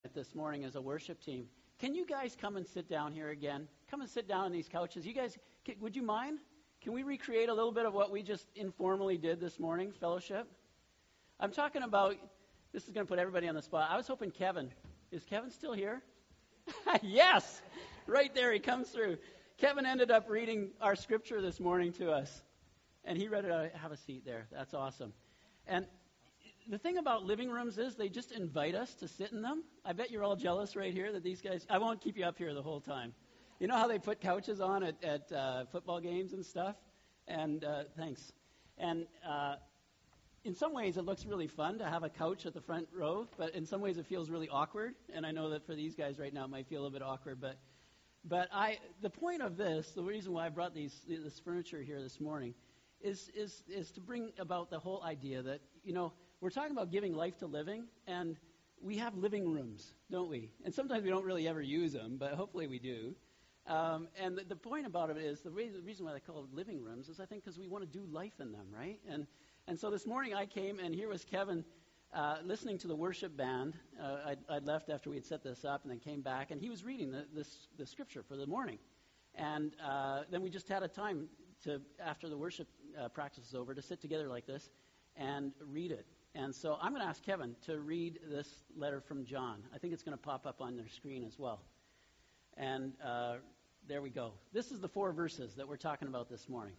This morning as a worship team. Can you guys come and sit down here again? Come and sit down on these couches. You guys, would you mind? Can we recreate a little bit of what we just informally did this morning, fellowship? I'm talking about, this is going to put everybody on the spot. I was hoping Kevin, is Kevin still here? Yes, right there, he comes through. Kevin ended up reading our scripture this morning to us, and he read it. Have a seat there. That's awesome. And the thing about living rooms is they just invite us to sit in them. I bet you're all jealous right here that these guys, I won't keep you up here the whole time. You know how they put couches on at football games and stuff? And thanks. And in some ways it looks really fun to have a couch at the front row, but in some ways it feels really awkward. And I know that for these guys right now it might feel a little bit awkward. But the point of this, the reason why I brought this furniture here this morning, is to bring about the whole idea that, you know, we're talking about giving life to living, and we have living rooms, don't we? And sometimes we don't really ever use them, but hopefully we do. And the point about it is, the reason why they call it living rooms is I think because we want to do life in them, right? And so this morning I came, and here was Kevin listening to the worship band. I'd left after we had set this up and then came back, and he was reading the scripture for the morning. And then we just had a time to, after the worship practice is over, to sit together like this and read it. And so I'm going to ask Kevin to read this letter from John. I think it's going to pop up on their screen as well. And there we go. This is the 4 verses that we're talking about this morning.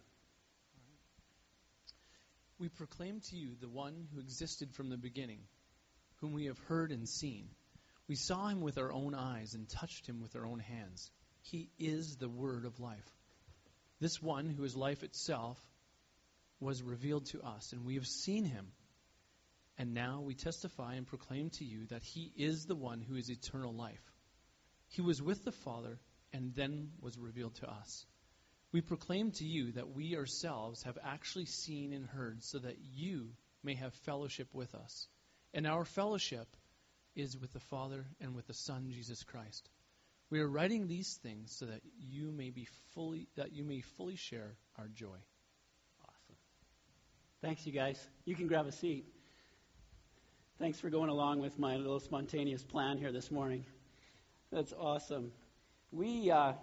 We proclaim to you the one who existed from the beginning, whom we have heard and seen. We saw him with our own eyes and touched him with our own hands. He is the word of life. This one, who is life itself, was revealed to us, and we have seen him. And now we testify and proclaim to you that he is the one who is eternal life. He was with the Father and then was revealed to us. We proclaim to you that we ourselves have actually seen and heard, so that you may have fellowship with us. And our fellowship is with the Father and with the Son, Jesus Christ. We are writing these things so that you may fully share our joy. Awesome. Thanks, you guys. You can grab a seat. Thanks for going along with my little spontaneous plan here this morning. That's awesome. If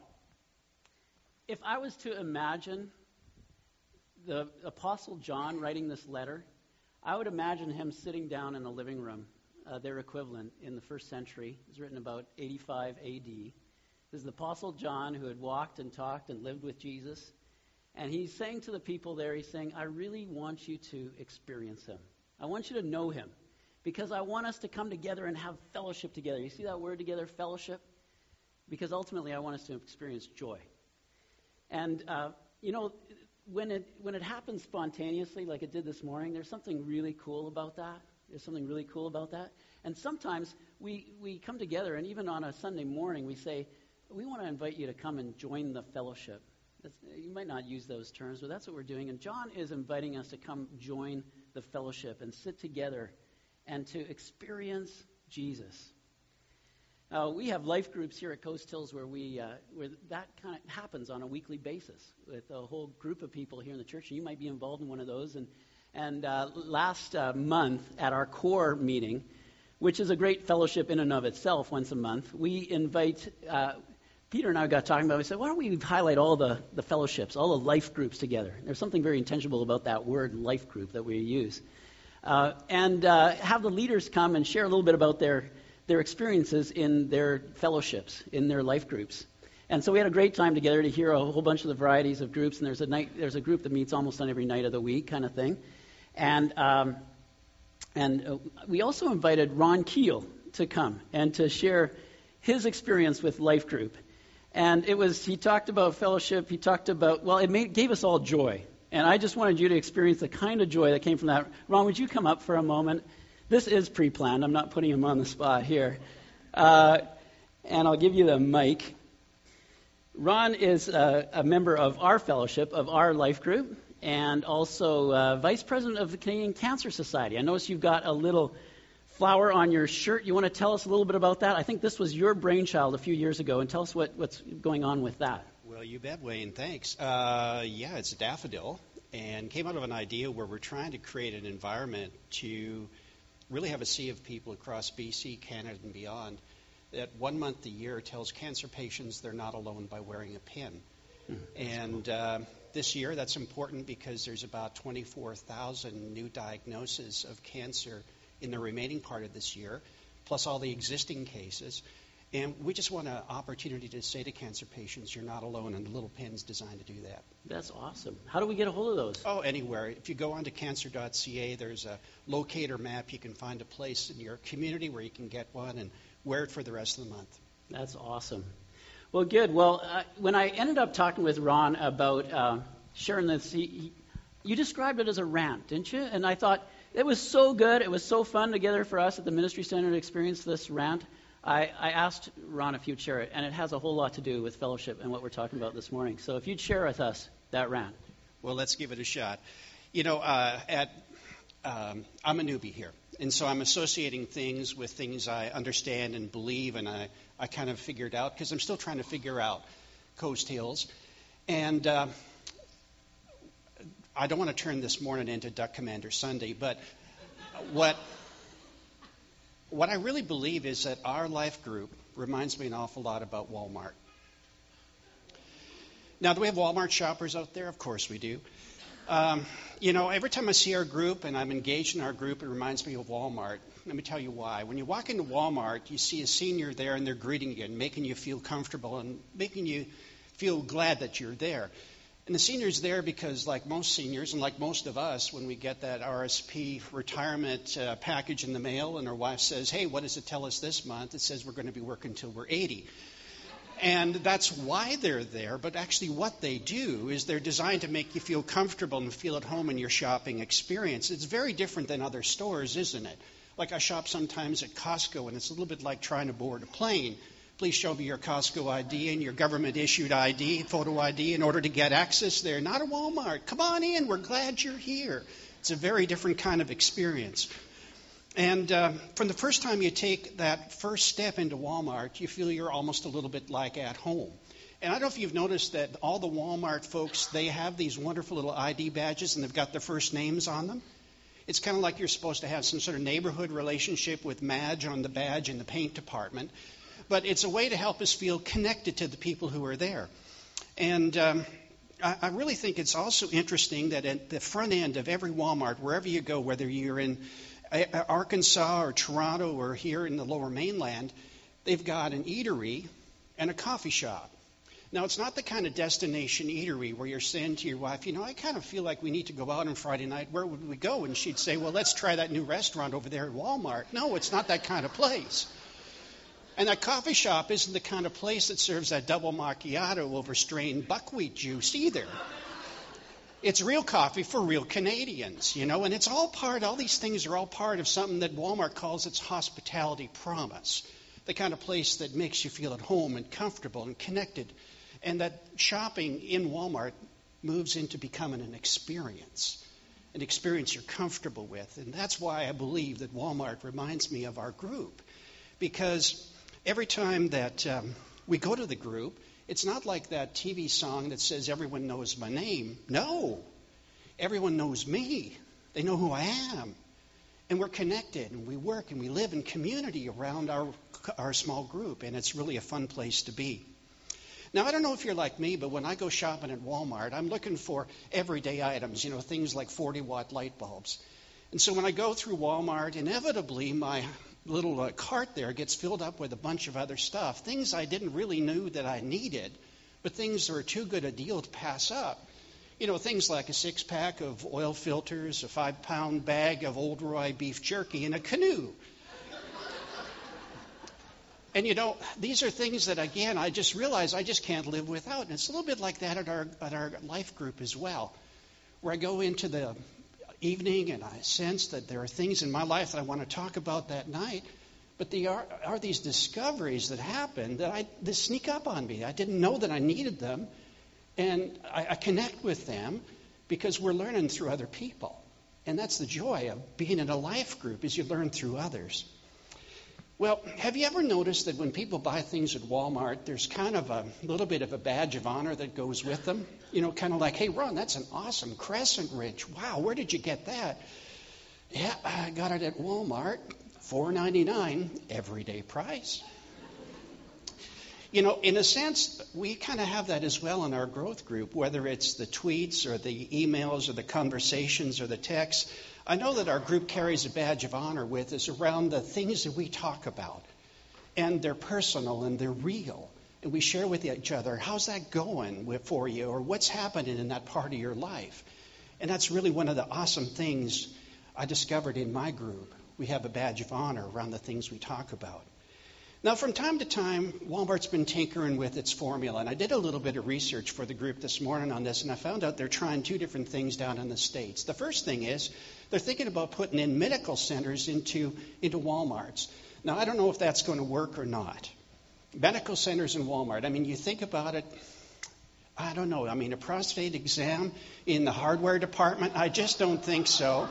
I was to imagine the Apostle John writing this letter, I would imagine him sitting down in a living room, their equivalent in the first century. It was written about 85 A.D. This is the Apostle John who had walked and talked and lived with Jesus. And he's saying to the people there, he's saying, I really want you to experience him. I want you to know him. Because I want us to come together and have fellowship together. You see that word together, fellowship? Because ultimately I want us to experience joy. And, when it happens spontaneously like it did this morning, there's something really cool about that. And sometimes we come together, and even on a Sunday morning, we say, we want to invite you to come and join the fellowship. You might not use those terms, but that's what we're doing. And John is inviting us to come join the fellowship and sit together and to experience Jesus. We have life groups here at Coast Hills where where that kind of happens on a weekly basis with a whole group of people here in the church. And you might be involved in one of those. And last month at our core meeting, which is a great fellowship in and of itself once a month, we invite, Peter and I got talking about it. We said, why don't we highlight all the fellowships, all the life groups together? There's something very intentional about that word, life group, that we use. And have the leaders come and share a little bit about their experiences in their fellowships, in their life groups. And so we had a great time together to hear a whole bunch of the varieties of groups. And there's a group that meets almost on every night of the week, kind of thing. And we also invited Ron Keel to come and to share his experience with life group. And he talked about fellowship. He talked about, gave us all joy. And I just wanted you to experience the kind of joy that came from that. Ron, would you come up for a moment? This is pre-planned. I'm not putting him on the spot here. And I'll give you the mic. Ron is a member of our fellowship, of our life group, and also vice president of the Canadian Cancer Society. I notice you've got a little flower on your shirt. You want to tell us a little bit about that? I think this was your brainchild a few years ago, and tell us what's going on with that. Well, you bet, Wayne. Thanks. It's a daffodil, and came out of an idea where we're trying to create an environment to really have a sea of people across BC, Canada, and beyond that 1 month a year tells cancer patients they're not alone by wearing a pin. And this year, that's important because there's about 24,000 new diagnoses of cancer in the remaining part of this year, plus all the existing cases. And we just want an opportunity to say to cancer patients, you're not alone, and the little pin's designed to do that. That's awesome. How do we get a hold of those? Oh, anywhere. If you go onto cancer.ca, there's a locator map. You can find a place in your community where you can get one and wear it for the rest of the month. That's awesome. Well, good. Well, when I ended up talking with Ron about sharing this, you described it as a rant, didn't you? And I thought it was so good. It was so fun together for us at the Ministry Center to experience this rant. I asked Ron if you'd share it, and it has a whole lot to do with fellowship and what we're talking about this morning. So if you'd share with us that rant. Well, let's give it a shot. You know, I'm a newbie here, and so I'm associating things with things I understand and believe, and I kind of figured out, because I'm still trying to figure out Coast Hills. And I don't want to turn this morning into Duck Commander Sunday, but what I really believe is that our life group reminds me an awful lot about Walmart. Now, do we have Walmart shoppers out there? Of course we do. You know, every time I see our group and I'm engaged in our group, it reminds me of Walmart. Let me tell you why. When you walk into Walmart, you see a senior there and they're greeting you and making you feel comfortable and making you feel glad that you're there. And the senior's there because, like most seniors and like most of us, when we get that RSP retirement package in the mail and our wife says, hey, what does it tell us this month? It says we're going to be working until we're 80. And that's why they're there, but actually what they do is they're designed to make you feel comfortable and feel at home in your shopping experience. It's very different than other stores, isn't it? Like I shop sometimes at Costco, and it's a little bit like trying to board a plane. Please show me your Costco ID and your government-issued ID, photo ID, in order to get access there. Not at Walmart. Come on in. We're glad you're here. It's a very different kind of experience. And from the first time you take that first step into Walmart, you feel you're almost a little bit like at home. And I don't know if you've noticed that all the Walmart folks, they have these wonderful little ID badges, and they've got their first names on them. It's kind of like you're supposed to have some sort of neighborhood relationship with Madge on the badge in the paint department. But it's a way to help us feel connected to the people who are there. And I really think it's also interesting that at the front end of every Walmart, wherever you go, whether you're in Arkansas or Toronto or here in the Lower Mainland, they've got an eatery and a coffee shop. Now, it's not the kind of destination eatery where you're saying to your wife, you know, I kind of feel like we need to go out on Friday night. Where would we go? And she'd say, well, let's try that new restaurant over there at Walmart. No, it's not that kind of place. And that coffee shop isn't the kind of place that serves that double macchiato over strained buckwheat juice either. It's real coffee for real Canadians, you know, and it's all these things are all part of something that Walmart calls its hospitality promise, the kind of place that makes you feel at home and comfortable and connected, and that shopping in Walmart moves into becoming an experience you're comfortable with. And that's why I believe that Walmart reminds me of our group, because every time that we go to the group, it's not like that TV song that says everyone knows my name. No. Everyone knows me. They know who I am. And we're connected, and we work, and we live in community around our small group, and it's really a fun place to be. Now, I don't know if you're like me, but when I go shopping at Walmart, I'm looking for everyday items, you know, things like 40-watt light bulbs. And so when I go through Walmart, inevitably my little cart there gets filled up with a bunch of other stuff, things I didn't really know that I needed, but things that are too good a deal to pass up. You know, things like a 6-pack of oil filters, a 5-pound bag of Old Roy beef jerky, and a canoe. And, you know, these are things that, again, I just realize I just can't live without. And it's a little bit like that at our life group as well, where I go into the evening and I sense that there are things in my life that I want to talk about that night, but there are these discoveries that happen that sneak up on me. I didn't know that I needed them, and I connect with them because we're learning through other people. And that's the joy of being in a life group, is you learn through others. Well, have you ever noticed that when people buy things at Walmart, there's kind of a little bit of a badge of honor that goes with them? You know, kind of like, hey, Ron, that's an awesome crescent wrench. Wow, where did you get that? Yeah, I got it at Walmart, $4.99, everyday price. In a sense, we kind of have that as well in our growth group, whether it's the tweets or the emails or the conversations or the texts. I know that our group carries a badge of honor with us around the things that we talk about. And they're personal and they're real. And we share with each other, how's that going for you? Or what's happening in that part of your life? And that's really one of the awesome things I discovered in my group. We have a badge of honor around the things we talk about. Now, from time to time, Walmart's been tinkering with its formula. And I did a little bit of research for the group this morning on this, and I found out they're trying two different things down in the States. The first thing is they're thinking about putting in medical centers into Walmarts. Now, I don't know if that's going to work or not. Medical centers in Walmart. I mean, you think about it, I don't know. I mean, a prostate exam in the hardware department, I just don't think so.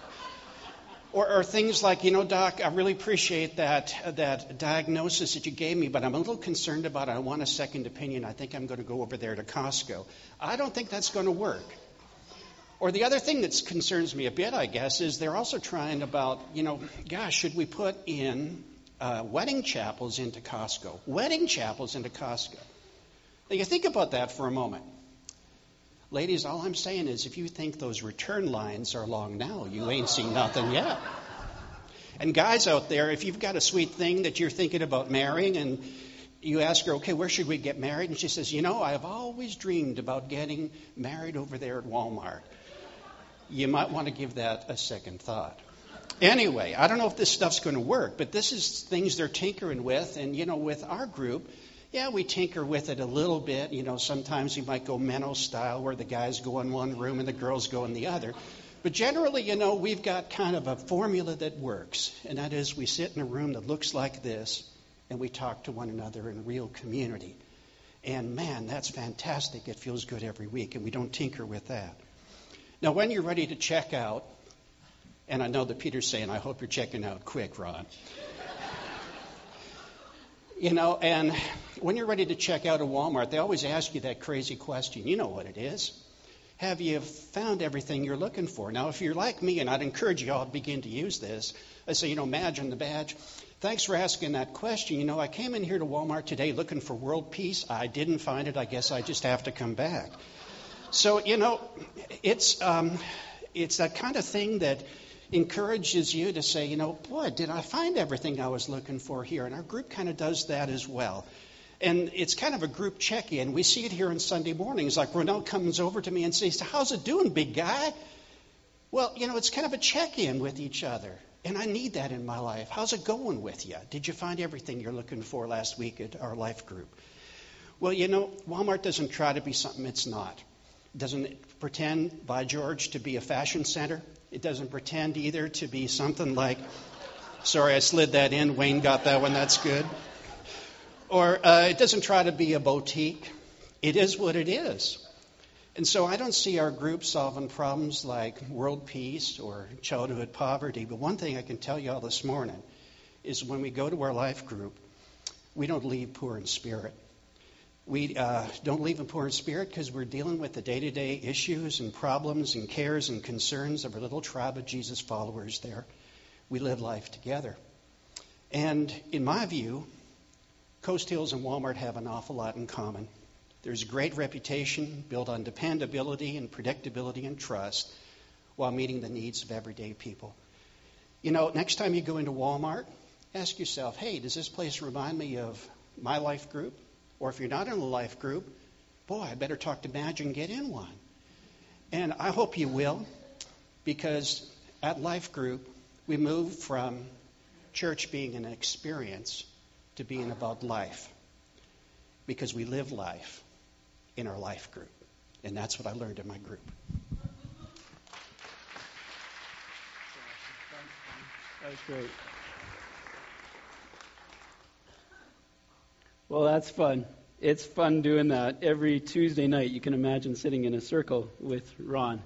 Or things like, Doc, I really appreciate that diagnosis that you gave me, but I'm a little concerned about it. I want a second opinion. I think I'm going to go over there to Costco. I don't think that's going to work. Or the other thing that concerns me a bit, I guess, is they're also trying about, should we put in wedding chapels into Costco? Wedding chapels into Costco. Now, you think about that for a moment. Ladies, all I'm saying is if you think those return lines are long now, you ain't seen nothing yet. And guys out there, if you've got a sweet thing that you're thinking about marrying and you ask her, okay, where should we get married? And she says, I've always dreamed about getting married over there at Walmart. You might want to give that a second thought. Anyway, I don't know if this stuff's going to work, but this is things they're tinkering with. And, with our group, yeah, we tinker with it a little bit. Sometimes we might go Menno style where the guys go in one room and the girls go in the other. But generally, we've got kind of a formula that works. And that is we sit in a room that looks like this and we talk to one another in real community. And man, that's fantastic. It feels good every week. And we don't tinker with that. Now, when you're ready to check out, and I know that Peter's saying, I hope you're checking out quick, Ron. And when you're ready to check out at Walmart, they always ask you that crazy question. You know what it is. Have you found everything you're looking for? Now, if you're like me, and I'd encourage you all to begin to use this, I say, imagine the badge. Thanks for asking that question. I came in here to Walmart today looking for world peace. I didn't find it. I guess I just have to come back. So, it's that kind of thing that encourages you to say, boy, did I find everything I was looking for here? And our group kind of does that as well. And it's kind of a group check-in. We see it here on Sunday mornings. Like Ronell comes over to me and says, how's it doing, big guy? Well, it's kind of a check-in with each other. And I need that in my life. How's it going with you? Did you find everything you're looking for last week at our life group? Well, Walmart doesn't try to be something it's not. It doesn't pretend, by George, to be a fashion center. It doesn't pretend either to be something like, sorry, I slid that in. Wayne got that one. That's good. Or it doesn't try to be a boutique. It is what it is. And so I don't see our group solving problems like world peace or childhood poverty. But one thing I can tell you all this morning is when we go to our life group, we don't leave poor in spirit. We don't leave them poor in spirit because we're dealing with the day-to-day issues and problems and cares and concerns of our little tribe of Jesus followers there. We live life together. And in my view, Coast Hills and Walmart have an awful lot in common. There's a great reputation built on dependability and predictability and trust while meeting the needs of everyday people. Next time you go into Walmart, ask yourself, hey, does this place remind me of my life group? Or if you're not in a life group, boy, I better talk to Madge and get in one. And I hope you will, because at life group, we move from church being an experience to being about life. Because we live life in our life group. And that's what I learned in my group. That was great. Well, that's fun. It's fun doing that every Tuesday night. You can imagine sitting in a circle with Ron.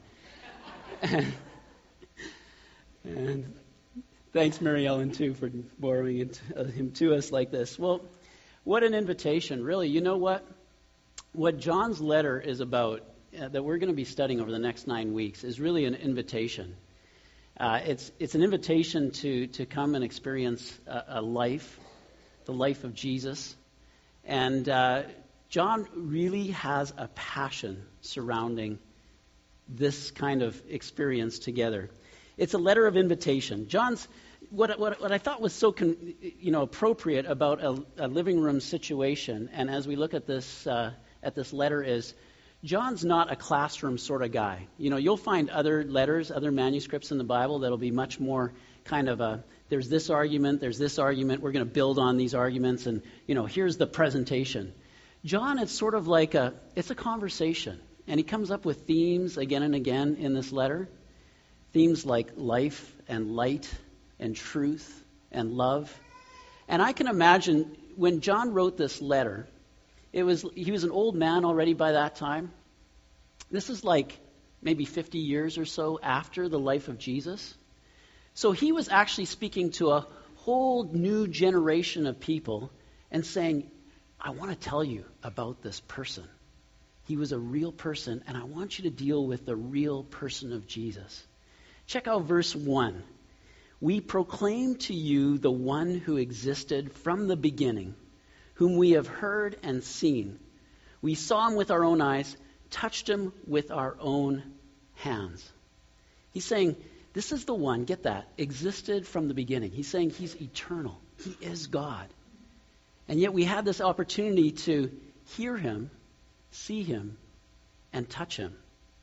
And thanks, Mary Ellen, too, for borrowing him to us like this. Well, what an invitation. Really, you know what? What John's letter is about, that we're going to be studying over the next 9 weeks, is really an invitation. It's an invitation to come and experience a life, the life of Jesus. And John really has a passion surrounding this kind of experience together. It's a letter of invitation. John's what I thought was so appropriate about a living room situation, and as we look at this letter, is John's not a classroom sort of guy. You'll find other letters, other manuscripts in the Bible that'll be much more kind of there's this argument, we're going to build on these arguments, and here's the presentation. John, it's sort of like it's a conversation, and he comes up with themes again and again in this letter. Themes like life and light and truth and love. And I can imagine when John wrote this letter, he was an old man already by that time. This is like maybe 50 years or so after the life of Jesus. So he was actually speaking to a whole new generation of people and saying, I want to tell you about this person. He was a real person, and I want you to deal with the real person of Jesus. Check out verse 1. We proclaim to you the one who existed from the beginning, whom we have heard and seen. We saw him with our own eyes, touched him with our own hands. He's saying, this is the one, get that, existed from the beginning. He's saying he's eternal. He is God. And yet we had this opportunity to hear him, see him, and touch him.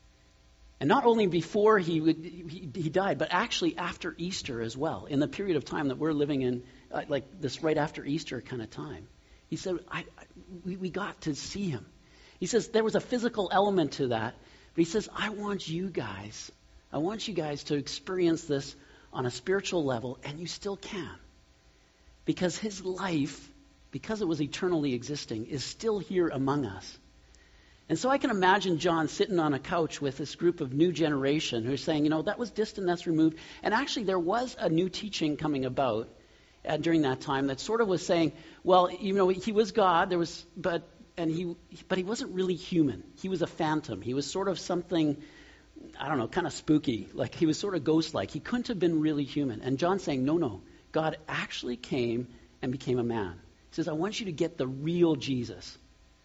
And not only before he died, but actually after Easter as well, in the period of time that we're living in, like this right after Easter kind of time. He said, we got to see him. He says there was a physical element to that, but he says, I want you guys to experience this on a spiritual level, and you still can. Because his life, because it was eternally existing, is still here among us. And so I can imagine John sitting on a couch with this group of new generation who's saying, that was distant, that's removed. And actually there was a new teaching coming about during that time that sort of was saying, well, he was God, but he wasn't really human. He was a phantom. He was sort of something, kind of spooky. Like he was sort of ghost-like. He couldn't have been really human. And John's saying, no, God actually came and became a man. He says, I want you to get the real Jesus.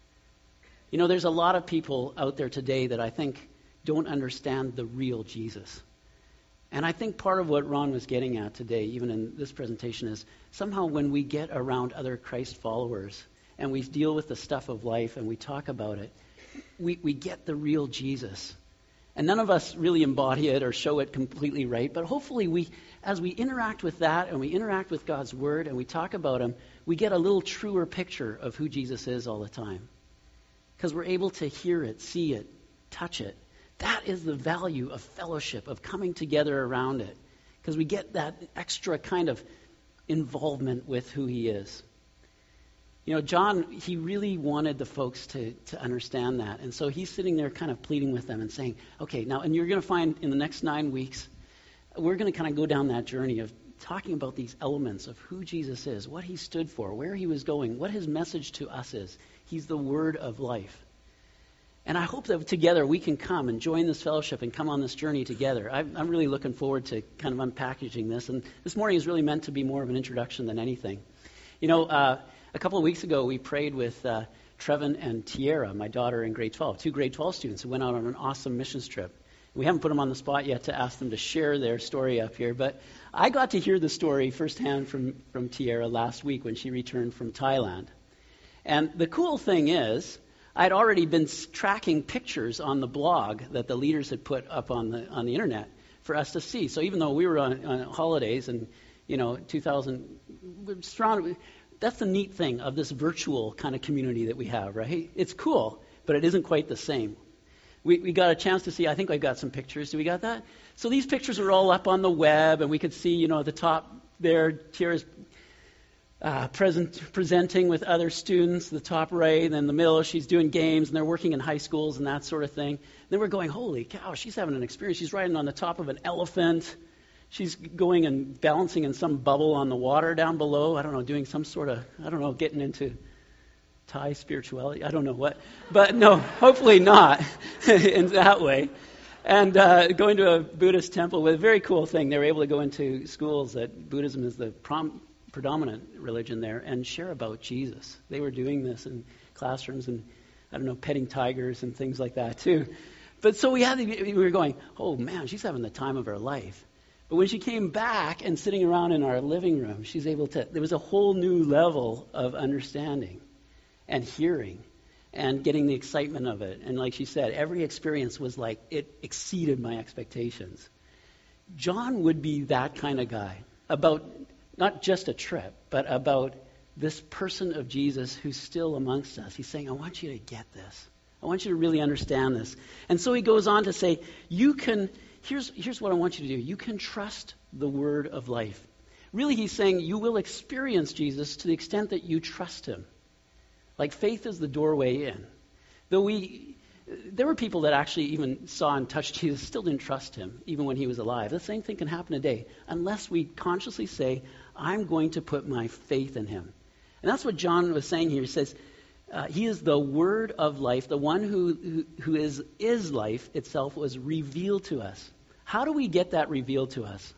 There's a lot of people out there today that I think don't understand the real Jesus. And I think part of what Ron was getting at today, even in this presentation, is somehow when we get around other Christ followers and we deal with the stuff of life and we talk about it, we get the real Jesus. And none of us really embody it or show it completely right, but hopefully as we interact with that and we interact with God's Word and we talk about Him, we get a little truer picture of who Jesus is all the time. Because we're able to hear it, see it, touch it. That is the value of fellowship, of coming together around it. Because we get that extra kind of involvement with who he is. John, he really wanted the folks to understand that. And so he's sitting there kind of pleading with them and saying, okay, now, and you're going to find in the next 9 weeks, we're going to kind of go down that journey of talking about these elements of who Jesus is, what he stood for, where he was going, what his message to us is. He's the word of life. And I hope that together we can come and join this fellowship and come on this journey together. I'm really looking forward to kind of unpackaging this. And this morning is really meant to be more of an introduction than anything. A couple of weeks ago we prayed with Trevin and Tiara, my daughter in grade 12, 2 grade 12 students who went out on an awesome missions trip. We haven't put them on the spot yet to ask them to share their story up here, but I got to hear the story firsthand from Tiara last week when she returned from Thailand. And the cool thing is, I'd already been tracking pictures on the blog that the leaders had put up on the internet for us to see. So even though we were on holidays and 2000, that's the neat thing of this virtual kind of community that we have, right? It's cool, but it isn't quite the same. We got a chance to see, I think I've got some pictures. Do we got that? So these pictures are all up on the web, and we could see, at the top there, Tiara's presenting with other students, the top right, and in the middle she's doing games, and they're working in high schools and that sort of thing. And then we're going, holy cow, she's having an experience. She's riding on the top of an elephant. She's going and balancing in some bubble on the water down below. I don't know, doing some sort of, getting into Thai spirituality. I don't know what. But no, hopefully not in that way. And going to a Buddhist temple with a very cool thing. They were able to go into schools that Buddhism is the predominant religion there and share about Jesus. They were doing this in classrooms and, petting tigers and things like that too. But so we were going, oh man, she's having the time of her life. But when she came back and sitting around in our living room, there was a whole new level of understanding and hearing and getting the excitement of it. And like she said, every experience was like, it exceeded my expectations. John would be that kind of guy, about not just a trip, but about this person of Jesus who's still amongst us. He's saying, I want you to get this. I want you to really understand this. And so he goes on to say, here's what I want you to do. You can trust the word of life. Really, he's saying you will experience Jesus to the extent that you trust him. Like faith is the doorway in. Though there were people that actually even saw and touched Jesus, still didn't trust him, even when he was alive. The same thing can happen today, unless we consciously say, I'm going to put my faith in him. And that's what John was saying here. He says, he is the word of life. The one who is life itself was revealed to us. How do we get that revealed to us?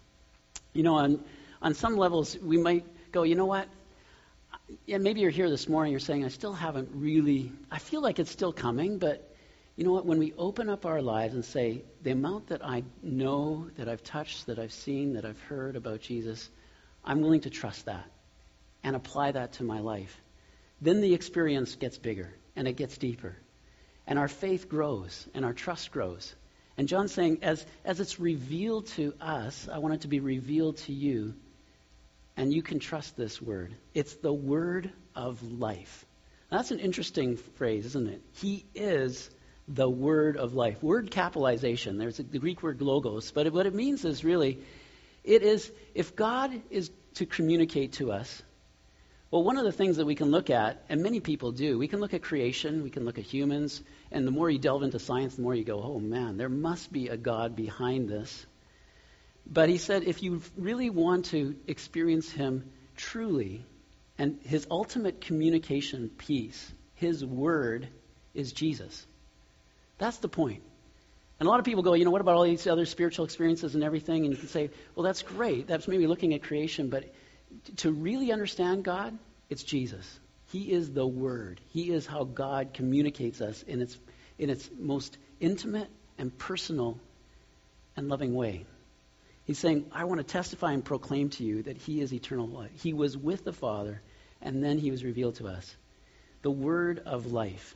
On some levels, we might go, you know what? Yeah, maybe you're here this morning, you're saying, I still haven't really, I feel like it's still coming, but you know what? When we open up our lives and say, the amount that I know, that I've touched, that I've seen, that I've heard about Jesus, I'm willing to trust that and apply that to my life. Then the experience gets bigger and it gets deeper. And our faith grows and our trust grows. And John's saying, as it's revealed to us, I want it to be revealed to you. And you can trust this word. It's the word of life. Now, that's an interesting phrase, isn't it? He is the word of life. Word capitalization. There's the Greek word logos. But what it means is really, it is, if God is to communicate to us, well, one of the things that we can look at, and many people do, we can look at creation, we can look at humans, and the more you delve into science, the more you go, oh man, there must be a God behind this. But he said, if you really want to experience him truly, and his ultimate communication piece, his word is Jesus. That's the point. And a lot of people go, what about all these other spiritual experiences and everything? And you can say, well, that's great. That's maybe looking at creation. But to really understand God, it's Jesus. He is the word. He is how God communicates us in its most intimate and personal and loving way. He's saying, I want to testify and proclaim to you that he is eternal life. He was with the Father, and then he was revealed to us. The word of life.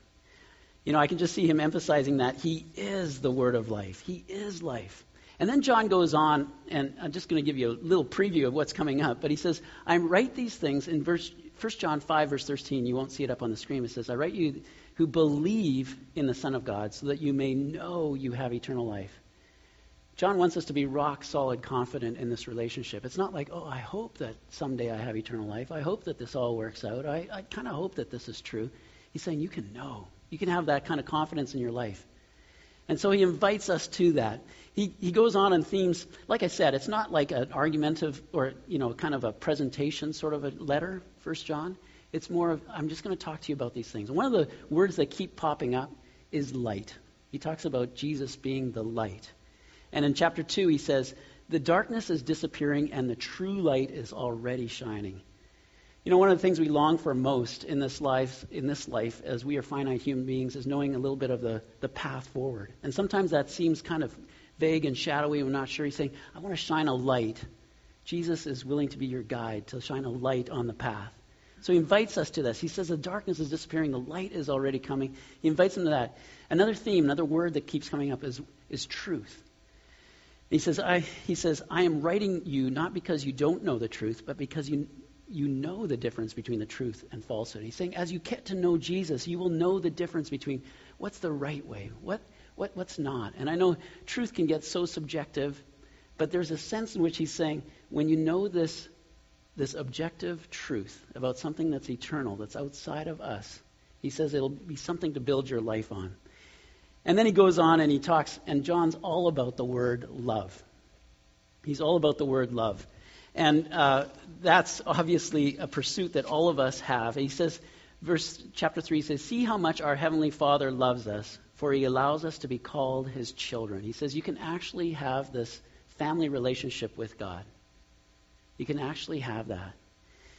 I can just see him emphasizing that he is the word of life. He is life. And then John goes on, and I'm just going to give you a little preview of what's coming up. But he says, I write these things in 1 John 5, verse 13. You won't see it up on the screen. It says, I write you who believe in the Son of God so that you may know you have eternal life. John wants us to be rock solid confident in this relationship. It's not like, oh, I hope that someday I have eternal life. I hope that this all works out. I kind of hope that this is true. He's saying you can know. You can have that kind of confidence in your life. And so he invites us to that. He goes on in themes, like I said, it's not like an argumentative or, kind of a presentation sort of a letter, 1 John. It's more of, I'm just going to talk to you about these things. And one of the words that keep popping up is light. He talks about Jesus being the light. And in chapter 2, he says, the darkness is disappearing and the true light is already shining. One of the things we long for most in this life as we are finite human beings is knowing a little bit of the path forward. And sometimes that seems kind of vague and shadowy. We're not sure. He's saying, I want to shine a light. Jesus is willing to be your guide, to shine a light on the path. So he invites us to this. He says the darkness is disappearing. The light is already coming. He invites them to that. Another theme, another word that keeps coming up is truth. He says, I am writing you not because you don't know the truth, but because you know the difference between the truth and falsehood. He's saying, as you get to know Jesus, you will know the difference between what's the right way, what's not. And I know truth can get so subjective, but there's a sense in which he's saying, when you know this objective truth about something that's eternal, that's outside of us, he says it'll be something to build your life on. And then he goes on and he talks, and John's all about the word love. He's all about the word love. And that's obviously a pursuit that all of us have. He says, chapter 3 says, see how much our Heavenly Father loves us, for he allows us to be called his children. He says you can actually have this family relationship with God. You can actually have that.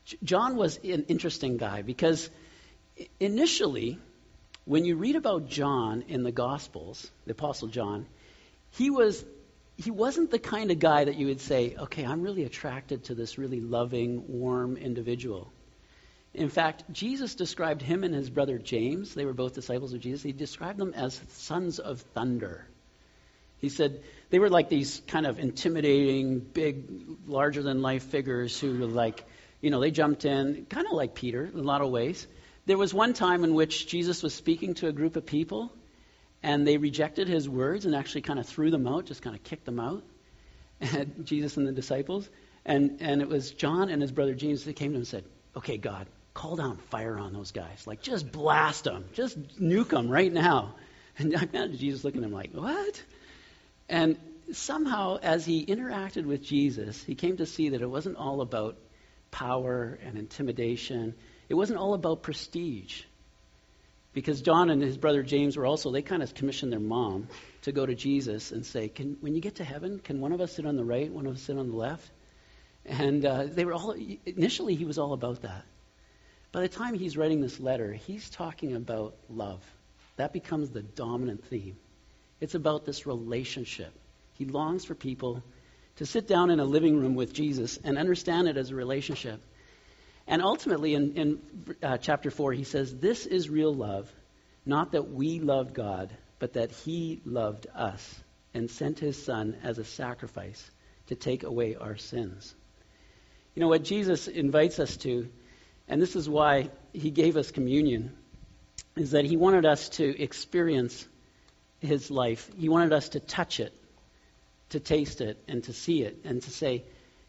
John was an interesting guy because initially, when you read about John in the Gospels, the Apostle John, he wasn't the kind of guy that you would say, okay, I'm really attracted to this really loving, warm individual. In fact, Jesus described him and his brother James, they were both disciples of Jesus, he described them as sons of thunder. He said they were like these kind of intimidating, big, larger-than-life figures who were like, they jumped in, kind of like Peter in a lot of ways. There was one time in which Jesus was speaking to a group of people, and they rejected his words and actually kind of threw them out, just kind of kicked them out, and Jesus and the disciples. And it was John and his brother James that came to him and said, okay, God, call down fire on those guys. Like, just blast them. Just nuke them right now. And I imagine Jesus looking at him like, what? And somehow, as he interacted with Jesus, he came to see that it wasn't all about power and intimidation. It wasn't all about prestige. Because John and his brother James they kind of commissioned their mom to go to Jesus and say, when you get to heaven, can one of us sit on the right, one of us sit on the left? And initially he was all about that. By the time he's writing this letter, he's talking about love. That becomes the dominant theme. It's about this relationship. He longs for people to sit down in a living room with Jesus and understand it as a relationship. And ultimately, in chapter 4, he says, this is real love, not that we loved God, but that he loved us and sent his son as a sacrifice to take away our sins. What Jesus invites us to, and this is why he gave us communion, is that he wanted us to experience his life. He wanted us to touch it, to taste it, and to see it, and to say,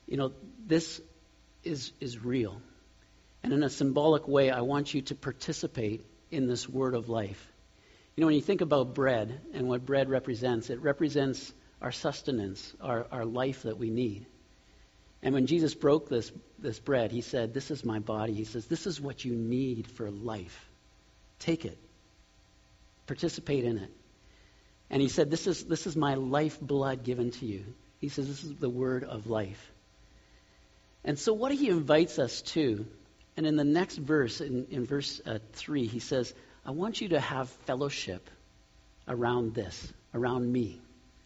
this is real. And in a symbolic way, I want you to participate in this word of life. When you think about bread and what bread represents, it represents our sustenance, our life that we need. And when Jesus broke this bread, he said, this is my body. He says, this is what you need for life. Take it. Participate in it. And he said, this is my life blood given to you. He says, this is the word of life. And so what he invites us to, and in the next verse, in verse 3, he says, I want you to have fellowship around this, around me.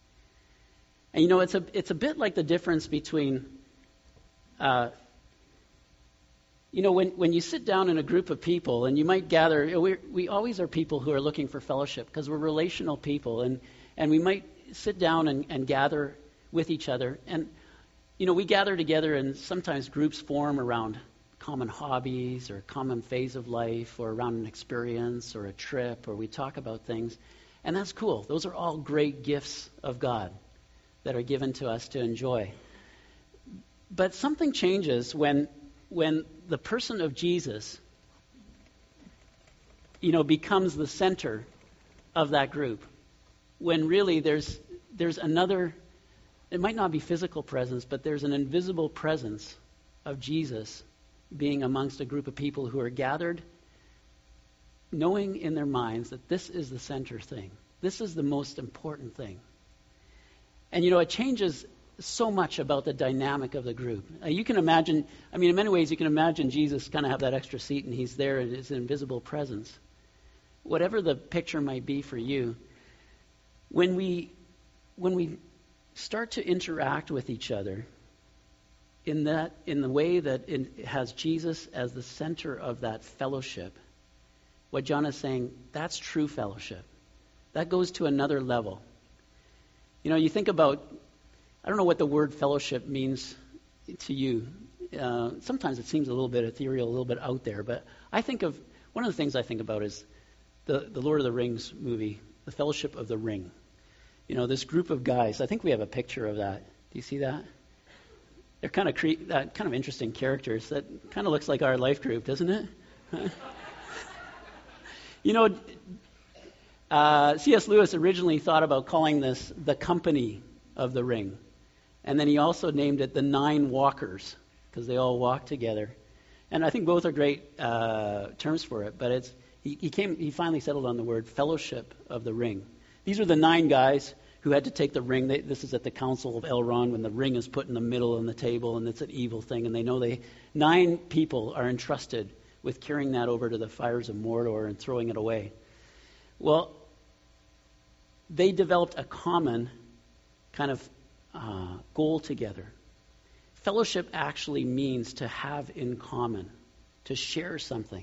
And it's a bit like the difference between, when you sit down in a group of people and you might gather, we always are people who are looking for fellowship because we're relational people, and we might sit down and gather with each other. And, we gather together and sometimes groups form around common hobbies or a common phase of life or around an experience or a trip, or we talk about things. And that's cool. Those are all great gifts of God that are given to us to enjoy. But something changes when the person of Jesus, becomes the center of that group. When really there's another, it might not be physical presence, but there's an invisible presence of Jesus being amongst a group of people who are gathered, knowing in their minds that this is the center thing. This is the most important thing. And, it changes so much about the dynamic of the group. You can imagine, in many ways, you can imagine Jesus kind of have that extra seat and he's there and it's an invisible presence. Whatever the picture might be for you, when we start to interact with each other in the way that it has Jesus as the center of that fellowship, what John is saying, that's true fellowship. That goes to another level. You think about, I don't know what the word fellowship means to you. Sometimes it seems a little bit ethereal, a little bit out there, but one of the things I think about is the Lord of the Rings movie, The Fellowship of the Ring. This group of guys, I think we have a picture of that. Do you see that? They're kind of interesting characters. That kind of looks like our life group, doesn't it? C.S. Lewis originally thought about calling this the Company of the Ring. And then he also named it the Nine Walkers, because they all walk together. And I think both are great terms for it, but he finally settled on the word Fellowship of the Ring. These are the 9 guys who had to take the ring. This is at the Council of Elrond when the ring is put in the middle on the table, and it's an evil thing. And they know 9 people are entrusted with carrying that over to the fires of Mordor and throwing it away. Well, they developed a common kind of goal together. Fellowship actually means to have in common, to share something.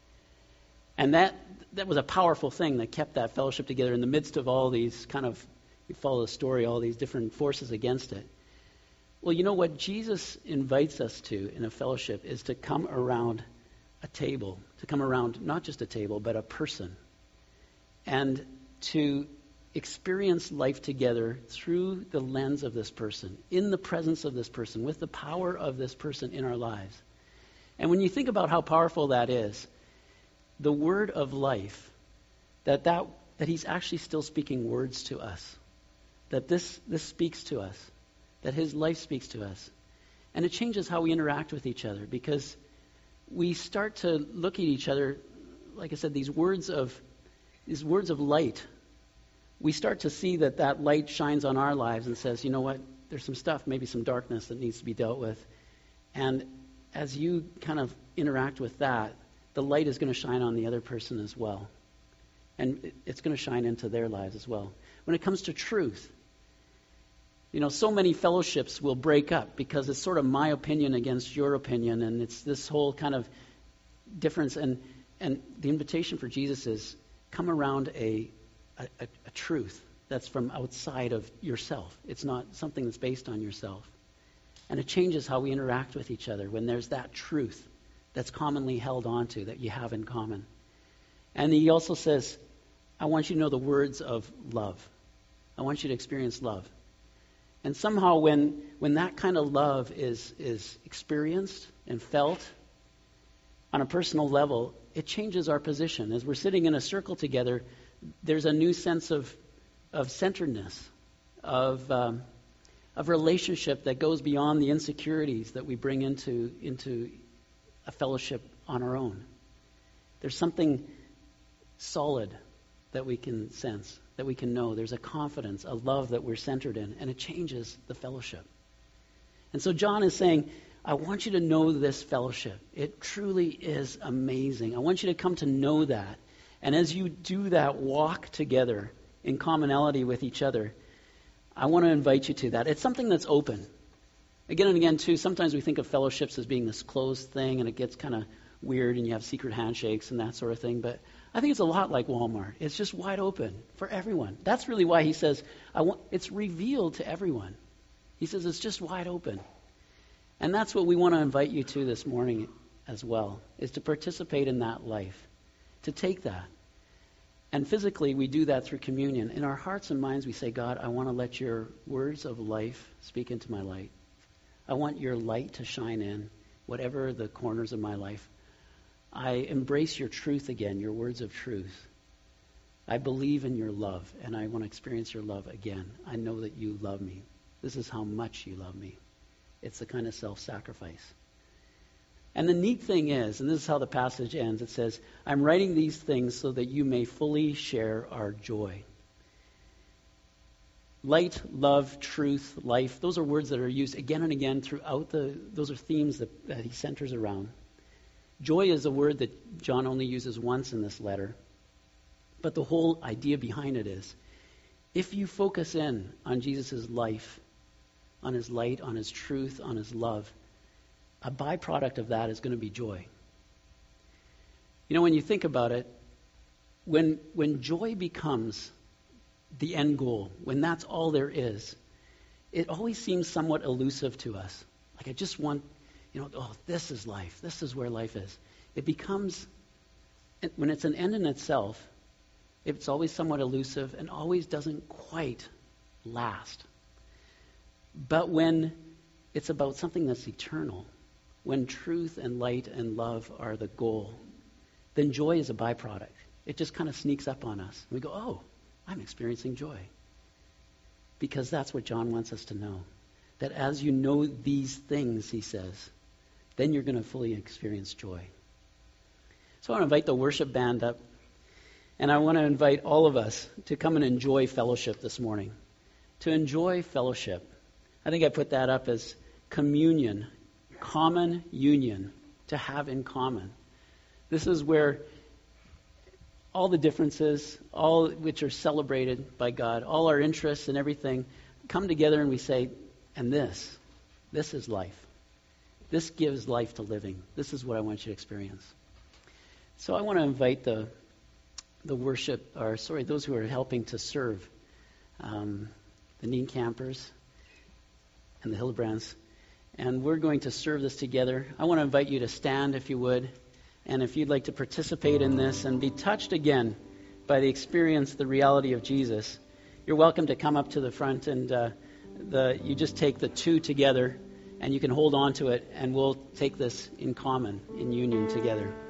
And that was a powerful thing that kept that fellowship together in the midst of all these kind of, you follow the story, all these different forces against it. Well, you know what Jesus invites us to in a fellowship is to come around a table, to come around not just a table, but a person, and to experience life together through the lens of this person, in the presence of this person, with the power of this person in our lives. And when you think about how powerful that is, the word of life, that he's actually still speaking words to us, that this speaks to us, that his life speaks to us. And it changes how we interact with each other, because we start to look at each other, like I said, these words of light. We start to see that light shines on our lives and says, you know what, there's some stuff, maybe some darkness that needs to be dealt with. And as you kind of interact with that, the light is going to shine on the other person as well. And it's going to shine into their lives as well. When it comes to truth, so many fellowships will break up because it's sort of my opinion against your opinion, and it's this whole kind of difference. And the invitation for Jesus is, come around a truth that's from outside of yourself. It's not something that's based on yourself. And it changes how we interact with each other when there's that truth that's commonly held onto, that you have in common. And he also says, I want you to know the words of love. I want you to experience love. And somehow when that kind of love is experienced and felt on a personal level, it changes our position. As we're sitting in a circle together, there's a new sense of centeredness, of relationship that goes beyond the insecurities that we bring into a fellowship on our own. There's something solid that we can sense, that we can know. There's a confidence, a love that we're centered in, and it changes the fellowship. And so John is saying, I want you to know this fellowship. It truly is amazing. I want you to come to know that. And as you do that, walk together in commonality with each other, I want to invite you to that. It's something that's open. Again and again, too, sometimes we think of fellowships as being this closed thing, and it gets kind of weird, and you have secret handshakes and that sort of thing. But I think it's a lot like Walmart. It's just wide open for everyone. That's really why he says, it's revealed to everyone. He says it's just wide open. And that's what we want to invite you to this morning as well, is to participate in that life, to take that. And physically, we do that through communion. In our hearts and minds, we say, God, I want to let your words of life speak into my light. I want your light to shine in whatever the corners of my life. I embrace your truth again, your words of truth. I believe in your love, and I want to experience your love again. I know that you love me. This is how much you love me. It's the kind of self-sacrifice. And the neat thing is, and this is how the passage ends, it says, I'm writing these things so that you may fully share our joy. Light, love, truth, life, those are words that are used again and again throughout those are themes that he centers around. Joy is a word that John only uses once in this letter. But the whole idea behind it is, if you focus in on Jesus' life, on his light, on his truth, on his love, a byproduct of that is going to be joy. When you think about it, when joy becomes the end goal, when that's all there is, it always seems somewhat elusive to us. Like I just want, this is life. This is where life is. It becomes, when it's an end in itself, it's always somewhat elusive and always doesn't quite last. But when it's about something that's eternal, when truth and light and love are the goal, then joy is a byproduct. It just kind of sneaks up on us. We go, oh, I'm experiencing joy. Because that's what John wants us to know. That as you know these things, he says, then you're going to fully experience joy. So I want to invite the worship band up. And I want to invite all of us to come and enjoy fellowship this morning. to enjoy fellowship. I think I put that up as communion, common union, to have in common. This is where all the differences, all which are celebrated by God, all our interests and everything, come together and we say, and this is life. This gives life to living. This is what I want you to experience. So I want to invite those who are helping to serve, the Neen campers and the Hillebrands. And we're going to serve this together. I want to invite you to stand, if you would. And if you'd like to participate in this and be touched again by the experience, the reality of Jesus, you're welcome to come up to the front, and you just take the two together, and you can hold on to it, and we'll take this in common, in union together.